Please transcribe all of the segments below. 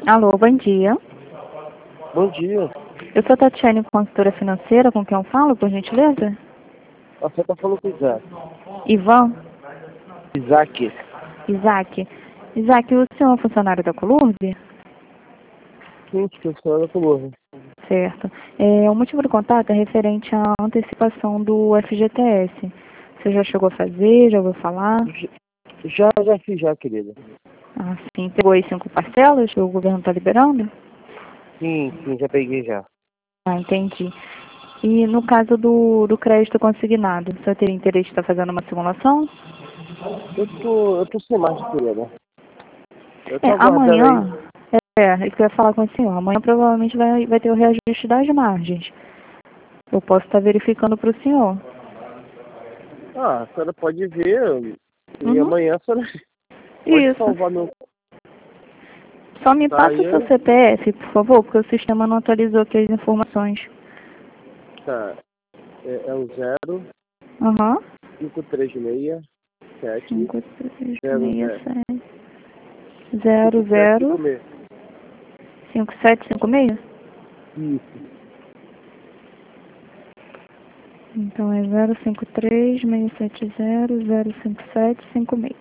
Alô, bom dia. Bom dia. Eu sou Tatiane, consultora financeira, com quem eu falo, por gentileza? Você tá falando com o Isaac. Ivan? Isaac? Isaac? Isaac, o senhor é funcionário da Colurbe? Sim, que eu sou da Colônia. Certo. O motivo do contato é referente à antecipação do FGTS. Você já chegou a fazer, já ouviu falar? Já fiz já, querida. Ah, sim. Pegou aí 5 parcelas que o governo está liberando? Sim, já peguei já. Ah, entendi. E no caso do crédito consignado, você teria interesse de estar fazendo uma simulação? Eu tô sem mais, querida. Eu tô aguardando aí. Amanhã, isso que eu ia falar com o senhor. Amanhã provavelmente vai ter o reajuste das margens. Eu posso estar verificando para o senhor. Ah, a senhora pode ver. E Uhum. amanhã a senhora pode Isso. salvar meu. Só me Tá passa aí. o seu CPF, por favor, porque o sistema não atualizou aqui as informações. Tá. É o 0 Aham. 536 7 5, 3, 0 6, 0 7, 0, 0, 5756. 5, 7, 5, 6? Isso. Então é 053 670 057 56.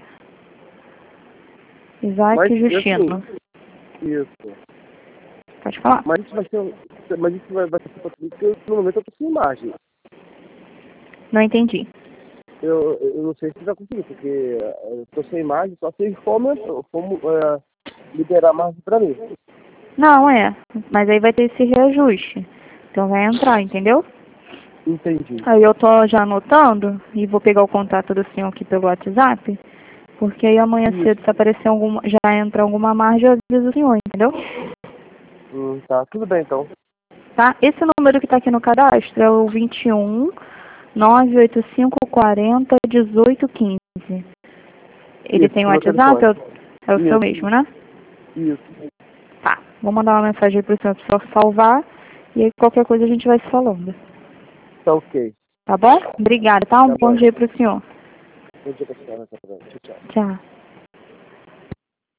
Isaac Mas Justino. assim, isso. Pode falar. Mas isso vai ser. Mas isso vai ser pra tudo, porque no momento eu tô sem imagem. Não entendi. Eu não sei se vai conseguir, porque eu tô sem imagem, só se como liberar mais pra mim. Não, mas aí vai ter esse reajuste. Então vai entrar, entendeu? Entendi. Aí eu tô já anotando e vou pegar o contato do senhor aqui pelo WhatsApp, porque aí amanhã Isso. cedo se aparecer já entra alguma margem, eu aviso o senhor, entendeu? Tá, tudo bem então. Tá? Esse número que tá aqui no cadastro é o 21 985 40 18 15. Ele Isso, tem o meu WhatsApp? telefone. É o seu Isso, mesmo, né? isso. Tá. Vou mandar uma mensagem aí pro senhor salvar e aí qualquer coisa a gente vai se falando. Tá ok. Tá bom? Obrigada, tá? Um Tá bom bom. dia pro senhor. Bom dia pra senhora. Tá bom. Tchau, tchau. Tchau.